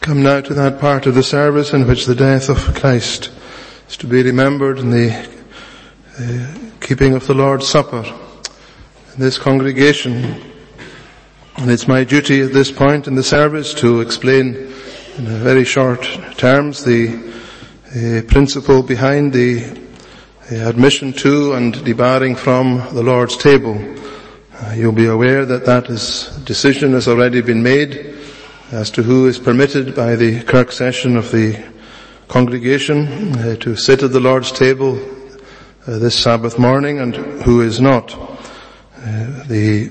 Come now to that part of the service in which the death of Christ is to be remembered in the keeping of the Lord's Supper in this congregation. And it's my duty at this point in the service to explain in very short terms the principle behind the admission to and debarring from the Lord's table. You'll be aware that decision has already been made as to who is permitted by the Kirk session of the congregation to sit at the Lord's table this Sabbath morning and who is not. The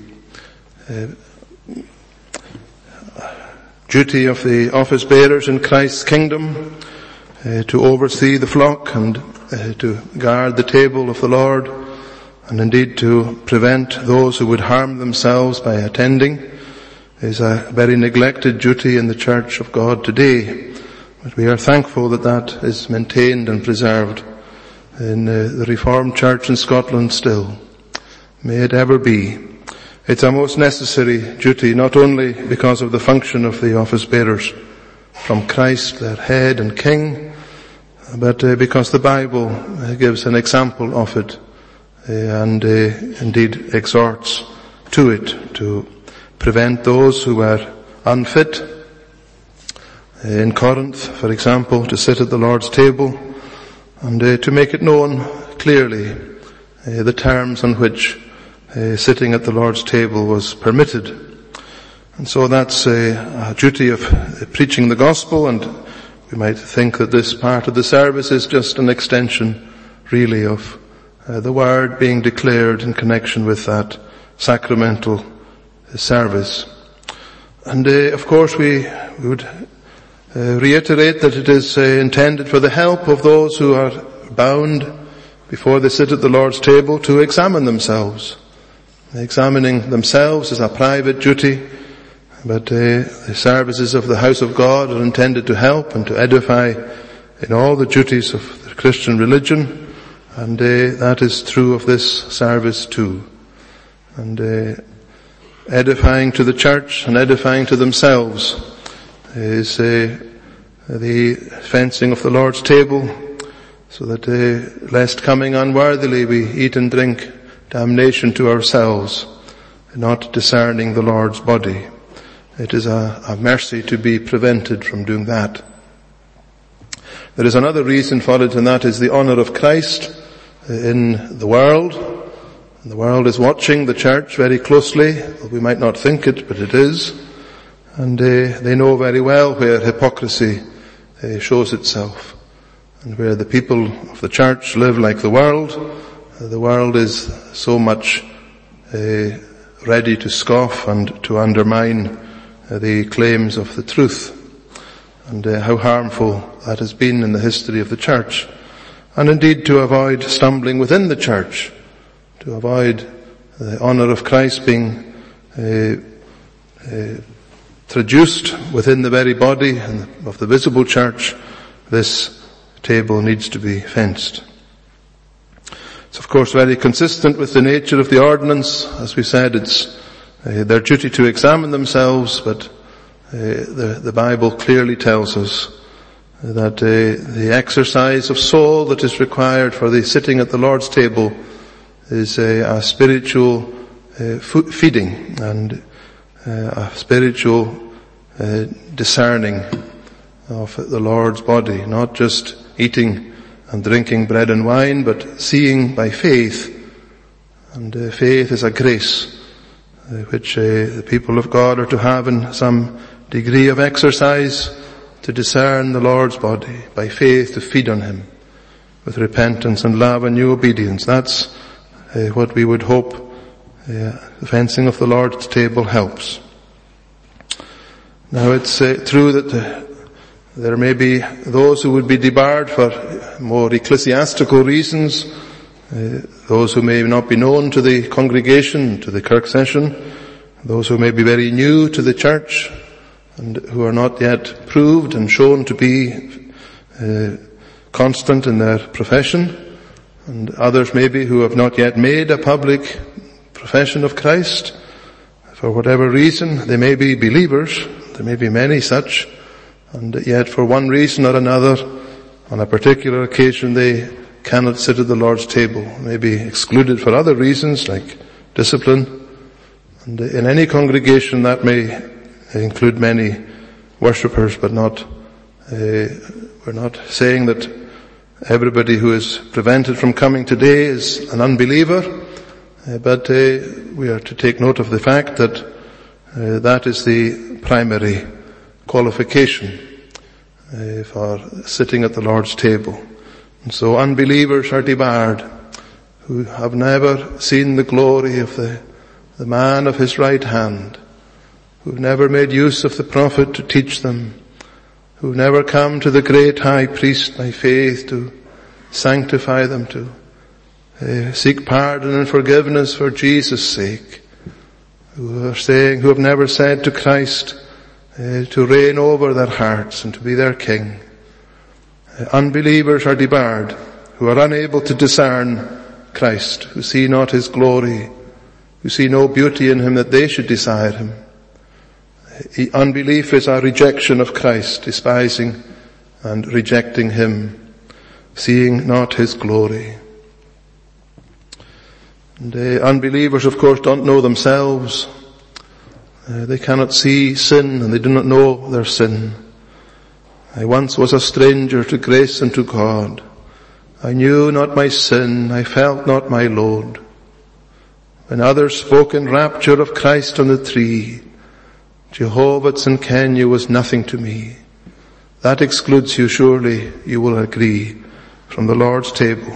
duty of the office bearers in Christ's kingdom to oversee the flock and to guard the table of the Lord, and indeed to prevent those who would harm themselves by attending, is a very neglected duty in the Church of God today. But we are thankful that that is maintained and preserved in the Reformed Church in Scotland still. May it ever be. It's a most necessary duty, not only because of the function of the office bearers from Christ, their head and king, but because the Bible gives an example of it and indeed exhorts to it, to prevent those who are unfit, in Corinth, for example, to sit at the Lord's table, and to make it known clearly the terms on which sitting at the Lord's table was permitted. And so that's a duty of preaching the gospel, and we might think that this part of the service is just an extension, really, of the word being declared in connection with that sacramental service. And of course we would reiterate that it is intended for the help of those who are bound before they sit at the Lord's table to examine themselves. Examining themselves is a private duty, but the services of the house of God are intended to help and to edify in all the duties of the Christian religion, and that is true of this service too. And edifying to the church and edifying to themselves is the fencing of the Lord's table, so that lest coming unworthily we eat and drink damnation to ourselves, not discerning the Lord's body. It is a mercy to be prevented from doing that. There is another reason for it, and that is the honor of Christ in the world. And the world is watching the church very closely. We might not think it, but it is. And they know very well where hypocrisy shows itself, and where the people of the church live like the world. The world is so much ready to scoff and to undermine the claims of the truth, and how harmful that has been in the history of the church, and indeed to avoid stumbling within the church, to avoid the honor of Christ being traduced within the very body of the visible church. This table needs to be fenced. It's of course very consistent with the nature of the ordinance. As we said, it's their duty to examine themselves, but the Bible clearly tells us that the exercise of soul that is required for the sitting at the Lord's table is a spiritual feeding and a spiritual discerning of the Lord's body, not just eating and drinking bread and wine, but seeing by faith. And faith is a grace which the people of God are to have in some degree of exercise, to discern the Lord's body, by faith to feed on Him with repentance and love and new obedience. That's what we would hope the fencing of the Lord's table helps. Now it's true that there may be those who would be debarred for more ecclesiastical reasons, those who may not be known to the congregation, to the Kirk session, those who may be very new to the church and who are not yet proved and shown to be constant in their profession, and others maybe who have not yet made a public profession of Christ. For whatever reason, they may be believers, there may be many such, and yet for one reason or another, on a particular occasion, they cannot sit at the Lord's table, may be excluded for other reasons like discipline. And in any congregation that may include many worshippers, but we're not saying that everybody who is prevented from coming today is an unbeliever, but we are to take note of the fact that that is the primary qualification for sitting at the Lord's table. And so unbelievers are debarred, who have never seen the glory of the man of his right hand, who've never made use of the prophet to teach them, who've never come to the great high priest by faith to sanctify them, to seek pardon and forgiveness for Jesus' sake, who have never said to Christ to reign over their hearts and to be their king. Unbelievers are debarred, who are unable to discern Christ, who see not his glory, who see no beauty in him that they should desire him. Unbelief is our rejection of Christ, despising and rejecting him, seeing not his glory. And unbelievers, of course, don't know themselves. They cannot see sin, and they do not know their sin. I once was a stranger to grace and to God. I knew not my sin, I felt not my load. When others spoke in rapture of Christ on the tree, Jehovah at St. Kenya was nothing to me. That excludes you, surely you will agree, from the Lord's table.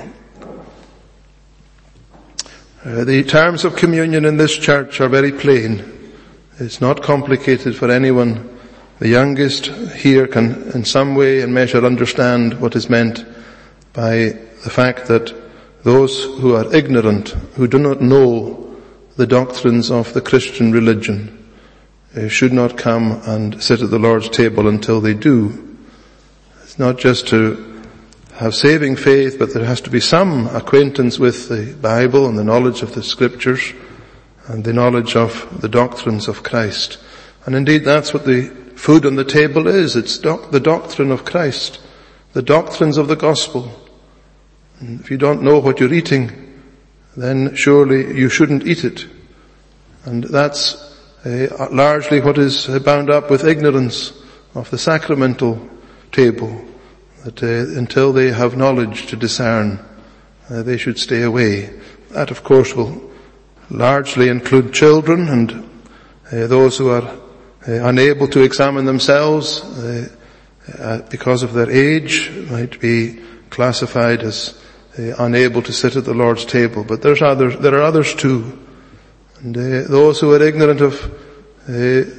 The terms of communion in this church are very plain. It's not complicated for anyone. The youngest here can in some way and measure understand what is meant by the fact that those who are ignorant, who do not know the doctrines of the Christian religion, should not come and sit at the Lord's table until they do. It's not just to have saving faith, but there has to be some acquaintance with the Bible and the knowledge of the Scriptures and the knowledge of the doctrines of Christ. And indeed that's what the food on the table is. It's the doctrine of Christ, the doctrines of the gospel. And if you don't know what you're eating, then surely you shouldn't eat it. And that's largely what is bound up with ignorance of the sacramental table, that until they have knowledge to discern, they should stay away. That, of course, will largely include children and those who are unable to examine themselves because of their age, might be classified as unable to sit at the Lord's table. But there are others too. And those who are ignorant of the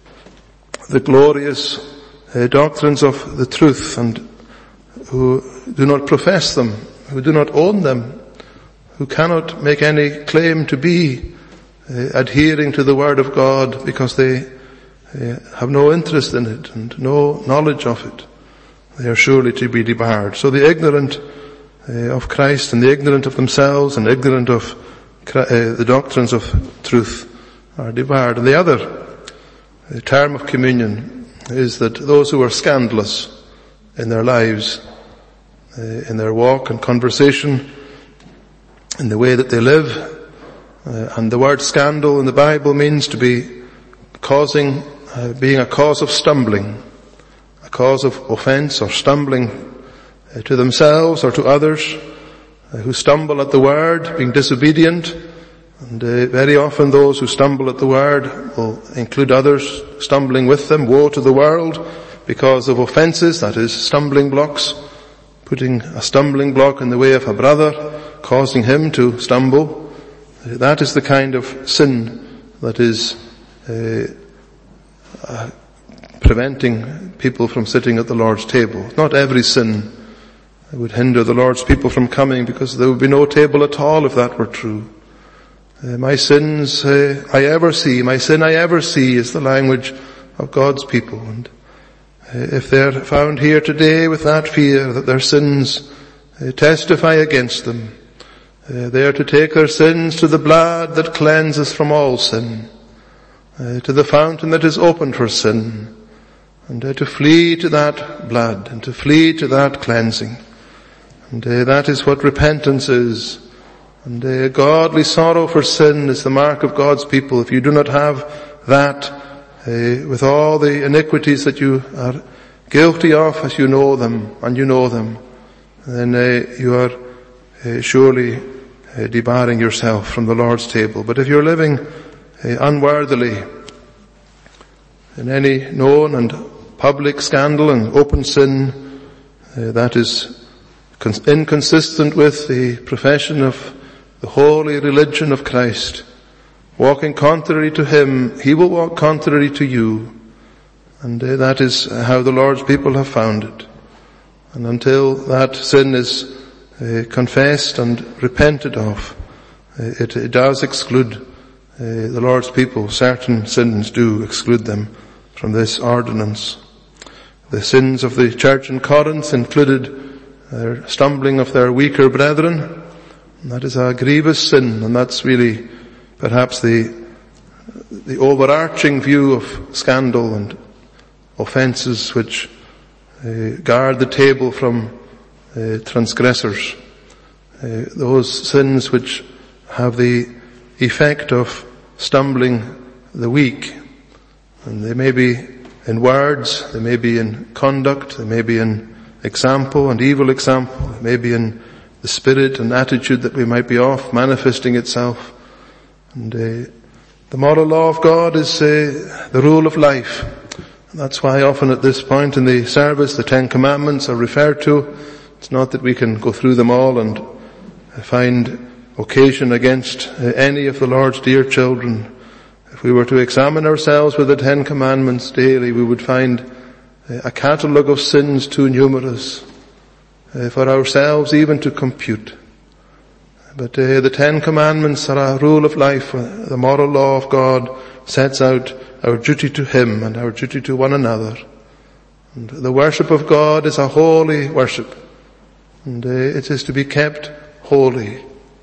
glorious doctrines of the truth and who do not profess them, who do not own them, who cannot make any claim to be adhering to the Word of God because they have no interest in it and no knowledge of it, they are surely to be debarred. So the ignorant of Christ and the ignorant of themselves and ignorant of the doctrines of truth are debarred. And the other term of communion is that those who are scandalous in their lives, in their walk and conversation, in the way that they live, and the word scandal in the Bible means to be being a cause of stumbling, a cause of offense or stumbling to themselves or to others who stumble at the word, being disobedient. And very often those who stumble at the word will include others stumbling with them. Woe to the world because of offenses, that is, stumbling blocks, putting a stumbling block in the way of a brother, causing him to stumble. That is the kind of sin that is preventing people from sitting at the Lord's table. Not every sin would hinder the Lord's people from coming, because there would be no table at all if that were true. My sins I ever see, my sin I ever see is the language of God's people. And if they're found here today with that fear that their sins testify against them, they are to take their sins to the blood that cleanses from all sin, to the fountain that is opened for sin, and to flee to that blood and to flee to that cleansing. And that is what repentance is. And godly sorrow for sin is the mark of God's people. If you do not have that, with all the iniquities that you are guilty of as you know them, then you are surely debarring yourself from the Lord's table. But if you're living unworthily in any known and public scandal and open sin, that is inconsistent with the profession of the holy religion of Christ. Walking contrary to Him, He will walk contrary to you. And that is how the Lord's people have found it. And until that sin is confessed and repented of, it does exclude the Lord's people. Certain sins do exclude them from this ordinance. The sins of the church in Corinth included their stumbling of their weaker brethren. And that is a grievous sin, and that's really perhaps the overarching view of scandal and offences which guard the table from transgressors. Those sins which have the effect of stumbling the weak. And they may be in words, they may be in conduct, they may be in example and evil example, they may be in the spirit and attitude that we might be off manifesting itself. And the moral law of God is the rule of life. And that's why often at this point in the service the 10 Commandments are referred to. It's not that we can go through them all and find occasion against any of the Lord's dear children. If we were to examine ourselves with the 10 Commandments daily, we would find a catalogue of sins too numerous for ourselves even to compute. But the 10 Commandments are a rule of life. The moral law of God sets out our duty to Him and our duty to one another. And the worship of God is a holy worship, and it is to be kept holy.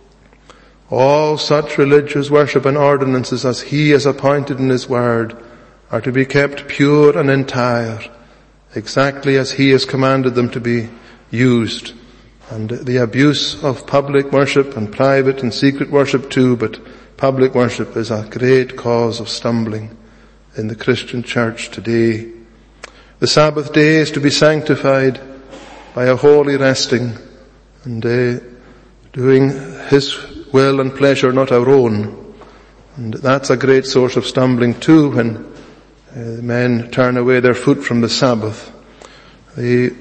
All such religious worship and ordinances as He has appointed in His Word are to be kept pure and entire, exactly as He has commanded them to be used. And the abuse of public worship and private and secret worship too, but public worship is a great cause of stumbling in the Christian church today. The Sabbath day is to be sanctified by a holy resting and doing His will and pleasure, not our own. And that's a great source of stumbling too when men turn away their foot from the Sabbath. The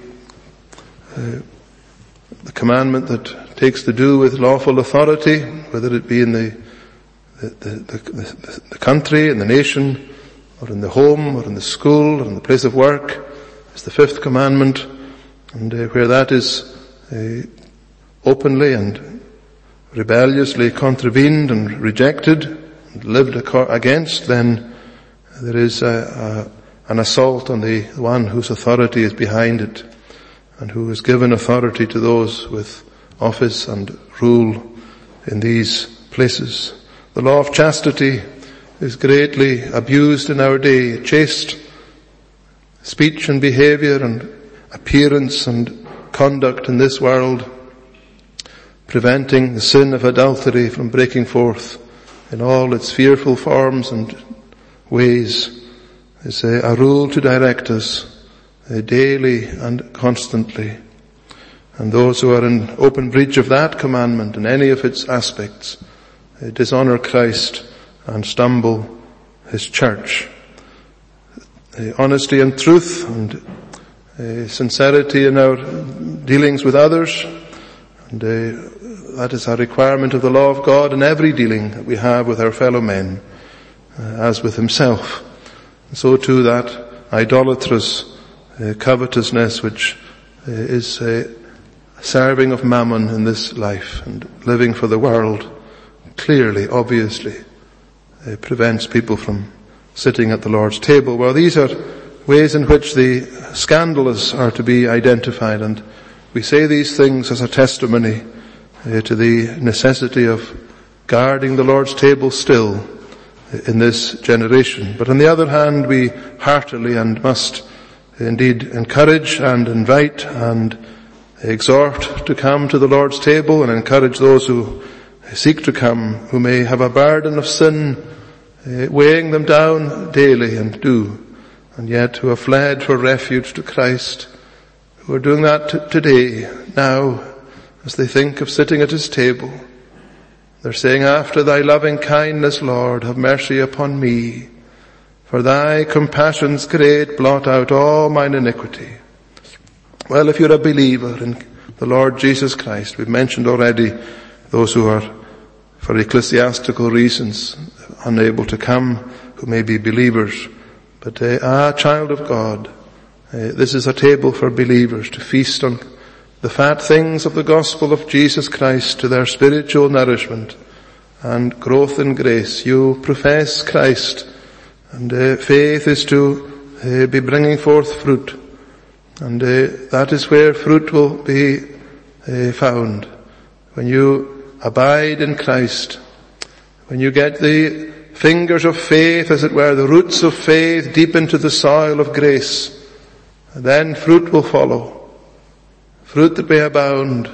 commandment that takes to do with lawful authority, whether it be in the country, in the nation, or in the home, or in the school, or in the place of work, is the 5th commandment. And where that is openly and rebelliously contravened and rejected and lived against, then there is an assault on the one whose authority is behind it, and who has given authority to those with office and rule in these places. The law of chastity is greatly abused in our day. Chaste speech and behavior and appearance and conduct in this world, preventing the sin of adultery from breaking forth in all its fearful forms and ways, is a rule to direct us daily and constantly. And those who are in open breach of that commandment in any of its aspects dishonour Christ and stumble His church. Honesty and truth and sincerity in our dealings with others, and that is a requirement of the law of God in every dealing that we have with our fellow men, as with Himself. And so too that idolatrous covetousness which is serving of mammon in this life and living for the world, clearly, obviously, prevents people from sitting at the Lord's table. Well, these are ways in which the scandalous are to be identified, and we say these things as a testimony to the necessity of guarding the Lord's table still in this generation. But on the other hand, we heartily and must indeed encourage and invite and exhort to come to the Lord's table, and encourage those who seek to come, who may have a burden of sin weighing them down daily and yet who have fled for refuge to Christ, who are doing that today, now, as they think of sitting at his table. They're saying, after thy loving kindness, Lord, have mercy upon me. For thy compassions great blot out all mine iniquity. Well, if you're a believer in the Lord Jesus Christ, we've mentioned already those who are, for ecclesiastical reasons, unable to come, who may be believers. But, child of God, this is a table for believers to feast on the fat things of the gospel of Jesus Christ to their spiritual nourishment and growth in grace. You profess Christ, and faith is to be bringing forth fruit. And that is where fruit will be found. When you abide in Christ, when you get the fingers of faith, as it were, the roots of faith deep into the soil of grace, then fruit will follow. Fruit that may abound.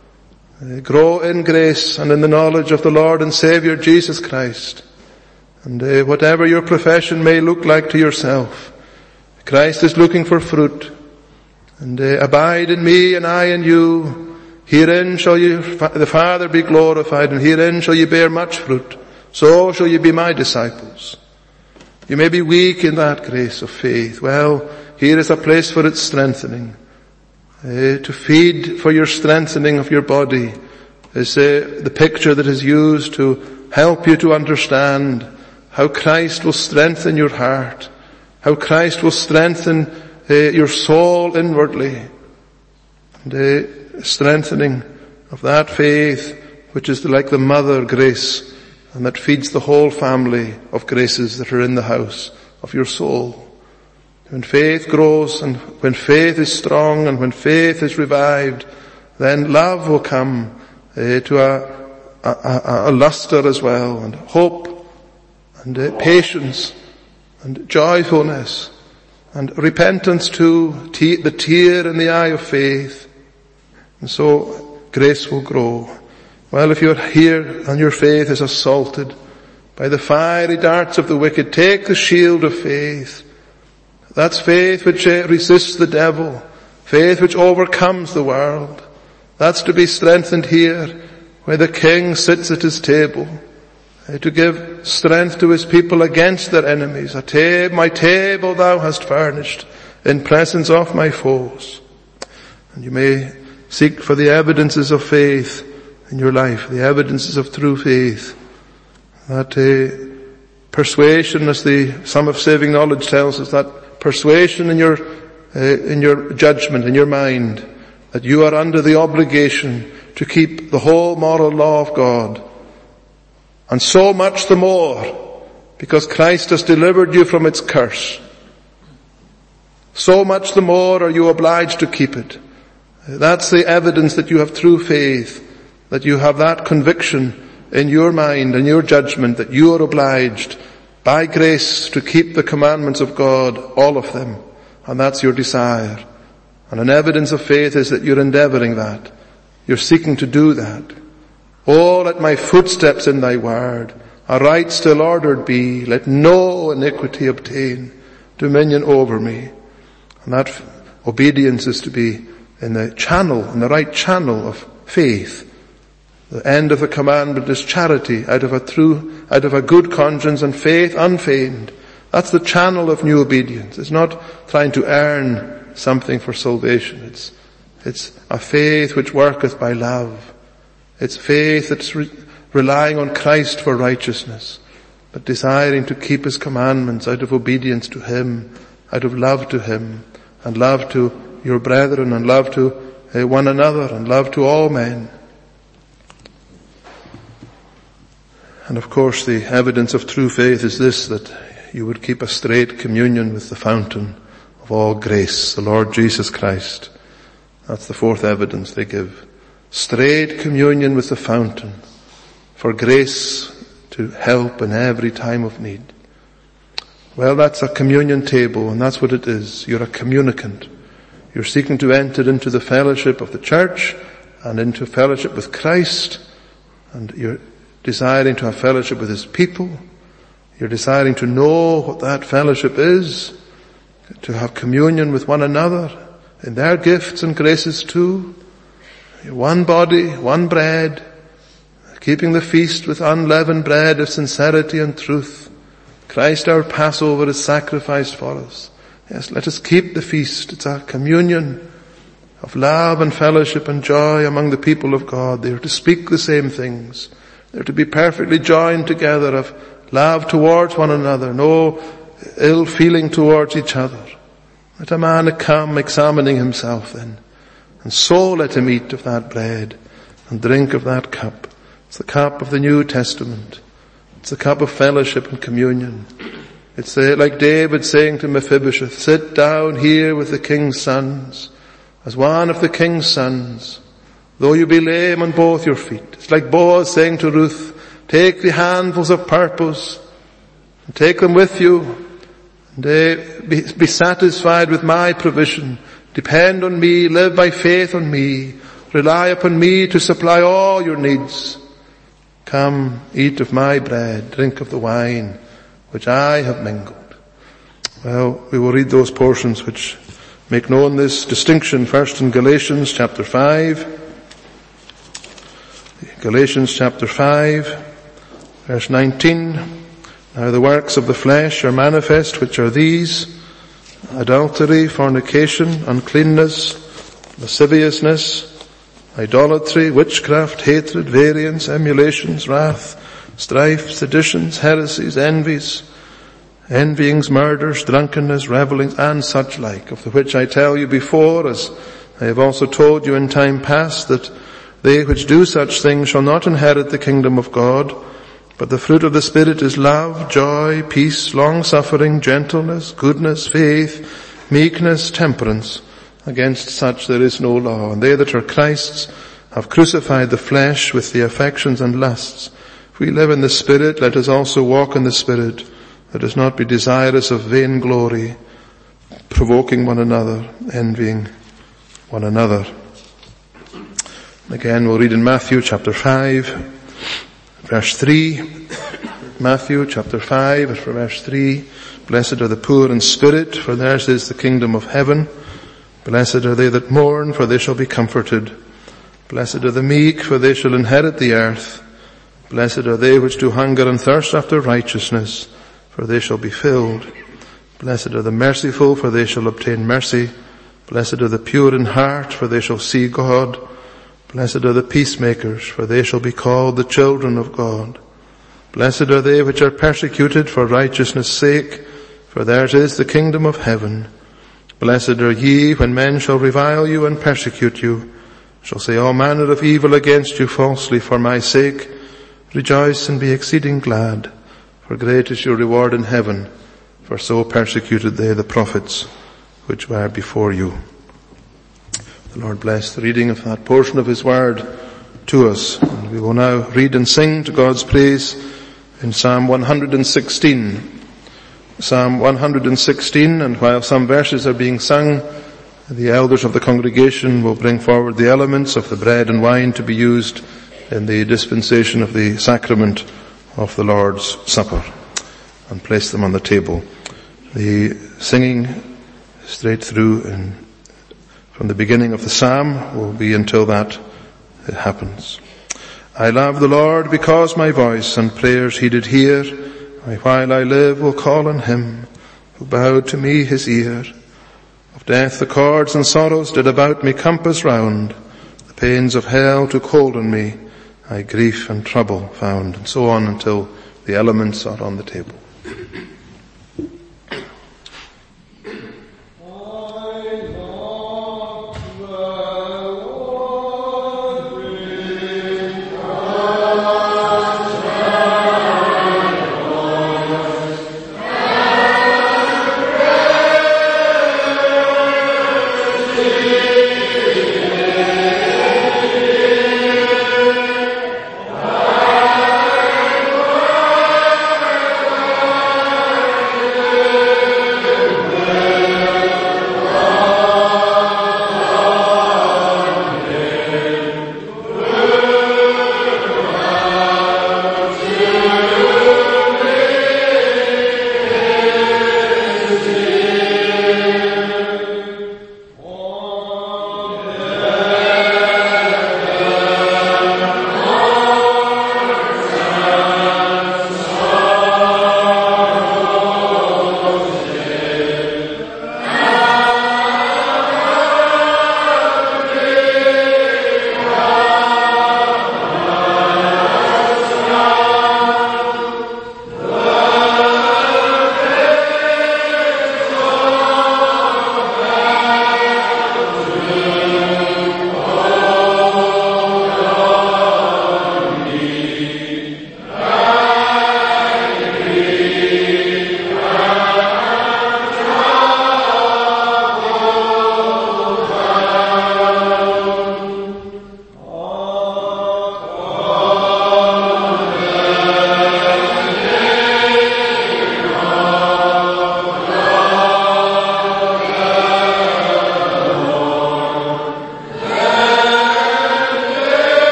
Grow in grace and in the knowledge of the Lord and Saviour Jesus Christ. And whatever your profession may look like to yourself, Christ is looking for fruit. And abide in me and I in you. Herein shall the Father be glorified, and herein shall you bear much fruit. So shall you be my disciples. You may be weak in that grace of faith. Well, here is a place for its strengthening. To feed for your strengthening of your body is the picture that is used to help you to understand how Christ will strengthen your heart, how Christ will strengthen your soul inwardly, and strengthening of that faith which is like the mother grace, and that feeds the whole family of graces that are in the house of your soul. When faith grows, and when faith is strong, and when faith is revived, then love will come to a luster as well, and hope, and patience, and joyfulness, and repentance too, the tear in the eye of faith. And so grace will grow. Well, if you're here and your faith is assaulted by the fiery darts of the wicked, take the shield of faith. That's faith which resists the devil, faith which overcomes the world. That's to be strengthened here, where the King sits at his table, to give strength to his people against their enemies. My table thou hast furnished in presence of my foes. And you may seek for the evidences of faith in your life, the evidences of true faith. That persuasion, as the Sum of Saving Knowledge tells us, that persuasion in your judgment, in your mind, that you are under the obligation to keep the whole moral law of God. And so much the more, because Christ has delivered you from its curse. So much the more are you obliged to keep it. That's the evidence that you have true faith, that you have that conviction in your mind and your judgment that you are obliged by grace to keep the commandments of God, all of them. And that's your desire. And an evidence of faith is that you're endeavoring that. You're seeking to do that. Oh, let my footsteps in thy word aright still ordered be. Let no iniquity obtain dominion over me. And that obedience is to be in the right channel of faith. The end of the commandment is charity out of a good conscience and faith unfeigned. That's the channel of new obedience. It's not trying to earn something for salvation. It's a faith which worketh by love. It's faith that's relying on Christ for righteousness, but desiring to keep his commandments out of obedience to him, out of love to him, and love to your brethren, and love to one another, and love to all men. And of course the evidence of true faith is this, that you would keep a straight communion with the fountain of all grace, the Lord Jesus Christ. That's the fourth evidence they give. Straight communion with the fountain for grace to help in every time of need. Well, that's a communion table, and that's what it is. You're a communicant. You're seeking to enter into the fellowship of the church and into fellowship with Christ, and you're desiring to have fellowship with His people. You're desiring to know what that fellowship is, to have communion with one another in their gifts and graces too. You're one body, one bread, keeping the feast with unleavened bread of sincerity and truth. Christ our Passover is sacrificed for us. Yes, let us keep the feast. It's a communion of love and fellowship and joy among the people of God. They are to speak the same things. They're to be perfectly joined together, of love towards one another, no ill feeling towards each other. Let a man come examining himself then, and so let him eat of that bread and drink of that cup. It's the cup of the New Testament. It's a cup of fellowship and communion. It's like David saying to Mephibosheth, sit down here with the king's sons, as one of the king's sons, though you be lame on both your feet. It's like Boaz saying to Ruth, take the handfuls of purpose and take them with you, and be satisfied with my provision. Depend on me, live by faith on me, rely upon me to supply all your needs. Come, eat of my bread, drink of the wine which I have mingled. Well, we will read those portions which make known this distinction first in Galatians chapter 5. Galatians chapter 5, verse 19. Now the works of the flesh are manifest, which are these: adultery, fornication, uncleanness, lasciviousness, idolatry, witchcraft, hatred, variance, emulations, wrath, strife, seditions, heresies, envies, envyings, murders, drunkenness, revellings, and such like, of the which I tell you before, as I have also told you in time past, that they which do such things shall not inherit the kingdom of God. But the fruit of the Spirit is love, joy, peace, long-suffering, gentleness, goodness, faith, meekness, temperance. Against such there is no law. And they that are Christ's have crucified the flesh with the affections and lusts. If we live in the Spirit, let us also walk in the Spirit. Let us not be desirous of vain glory, provoking one another, envying one another. Again, we'll read in Matthew chapter 5, verse 3. Matthew chapter 5, verse 3. Blessed are the poor in spirit, for theirs is the kingdom of heaven. Blessed are they that mourn, for they shall be comforted. Blessed are the meek, for they shall inherit the earth. Blessed are they which do hunger and thirst after righteousness, for they shall be filled. Blessed are the merciful, for they shall obtain mercy. Blessed are the pure in heart, for they shall see God. Blessed are the peacemakers, for they shall be called the children of God. Blessed are they which are persecuted for righteousness' sake, for theirs is the kingdom of heaven. Blessed are ye when men shall revile you and persecute you, shall say all manner of evil against you falsely for my sake. Rejoice and be exceeding glad, for great is your reward in heaven, for so persecuted they the prophets which were before you. The Lord bless the reading of that portion of His word to us. And we will now read and sing to God's praise in Psalm 116. Psalm 116, and while some verses are being sung, the elders of the congregation will bring forward the elements of the bread and wine to be used in the dispensation of the sacrament of the Lord's Supper, and place them on the table. The singing straight through and from the beginning of the psalm will be until that it happens. I love the Lord because my voice and prayers He did hear. While I live will call on Him who bowed to me His ear. Of death the cords and sorrows did about me compass round. The pains of hell took hold on me. I grief and trouble found. And so on until the elements are on the table.